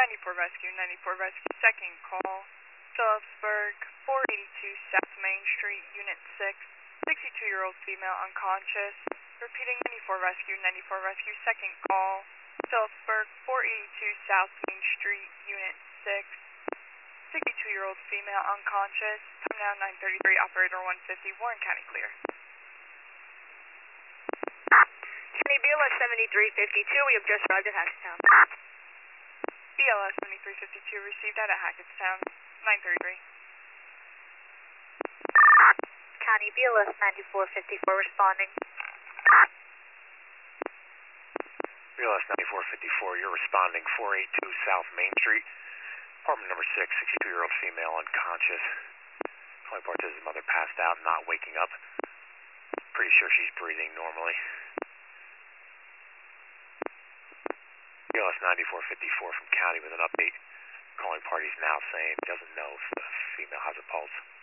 94 Rescue, 94 Rescue, second call. Phillipsburg, 482 South Main Street, Unit 6. 62-year-old female unconscious. Repeating 94 Rescue, 94 Rescue, second call. Phillipsburg, 482 South Main Street, Unit 6. 62-year-old female unconscious. Time now 9:33. Operator 150. Warren County clear. County BLS 7352. We have just arrived at Hackettstown. BLS 7352 received at Hackettstown. 9:33. County BLS 9454 responding. BLS 9454, you're responding 482 South Main Street, apartment number 6, 62-year-old female unconscious. Only part is the mother passed out and not waking up. Pretty sure she's breathing normally. BLS 9454 from County with an update. Calling parties now saying doesn't know if the female has a pulse.